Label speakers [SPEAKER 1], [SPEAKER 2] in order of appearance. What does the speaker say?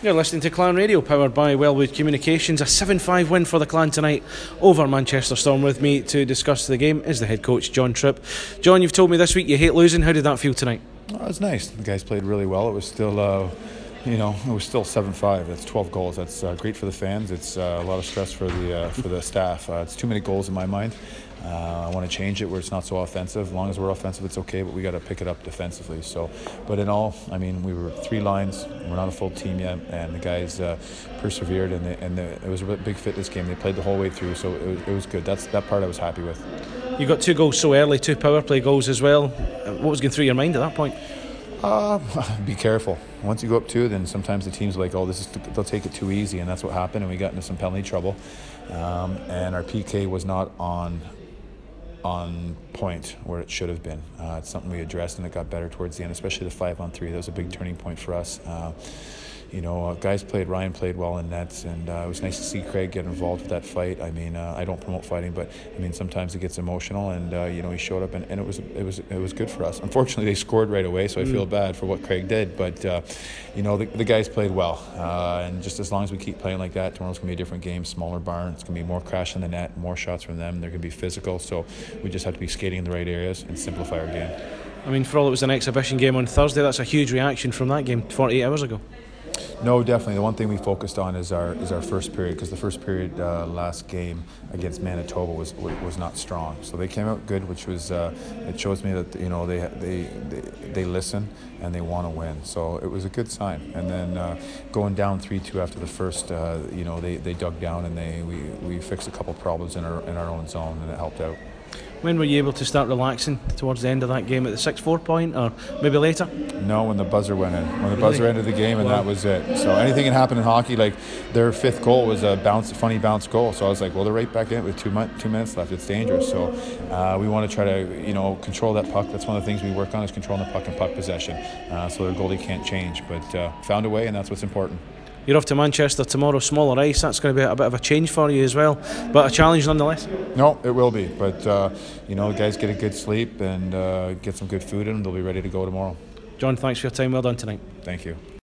[SPEAKER 1] You're listening to Clan Radio, powered by Wellwood Communications. A 7-5 win for the Clan tonight over Manchester Storm. With me to discuss the game is the head coach, John Tripp. John, you've told me this week you hate losing. How did that feel tonight?
[SPEAKER 2] It was nice. The guys played really well. It was still, it was still 7-5. That's 12 goals. That's great for the fans. It's a lot of stress for the staff. It's too many goals in my mind. I want to change it where it's not so offensive. As long as we're offensive, it's okay, but we got to pick it up defensively. So, but in all, we were 3 lines. We're not a full team yet, and the guys persevered, and it was a big fit this game. They played the whole way through, so it was good. That part I was happy with.
[SPEAKER 1] You got 2 goals so early, 2 power play goals as well. What was going through your mind at that point?
[SPEAKER 2] Be careful. Once you go up 2, then sometimes the team's like, they'll take it too easy, and that's what happened, and we got into some penalty trouble. And our PK was not on point where it should have been. It's something we addressed, and it got better towards the end, especially the 5-on-3. That was a big turning point for us. Ryan played well in nets, and it was nice to see Craig get involved with that fight. I don't promote fighting, but sometimes it gets emotional, and he showed up, and it was good for us. Unfortunately, they scored right away, so I feel bad for what Craig did, but the guys played well, and just as long as we keep playing like that, tomorrow's gonna be a different game. Smaller barn, it's gonna be more crash in the net, more shots from them. They're gonna be physical, so we just have to be skating in the right areas and simplify our game.
[SPEAKER 1] For all it was an exhibition game on Thursday, that's a huge reaction from that game 48 hours ago.
[SPEAKER 2] No, definitely. The one thing we focused on is our first period, because the first period last game against Manitoba was not strong. So they came out good, which was it shows me that they listen and they want to win. So it was a good sign. And then going down 3-2 after the first, they dug down, and we fixed a couple problems in our own zone, and it helped out.
[SPEAKER 1] When were you able to start relaxing towards the end of that game, at the 6-4 point, or maybe later?
[SPEAKER 2] No, when the buzzer went in. When the buzzer ended the game, and that was it. So anything can happen in hockey. Like their 5th goal was a funny bounce goal. So I was like, well, they're right back in it with 2 minutes left. It's dangerous. So we want to try to, control that puck. That's one of the things we work on, is controlling the puck and puck possession. So their goalie can't change, but found a way, and that's what's important.
[SPEAKER 1] You're off to Manchester tomorrow, smaller ice. That's going to be a bit of a change for you as well, but a challenge nonetheless.
[SPEAKER 2] No, it will be. But, the guys get a good sleep and get some good food in them. They'll be ready to go tomorrow.
[SPEAKER 1] John, thanks for your time. Well done tonight.
[SPEAKER 2] Thank you.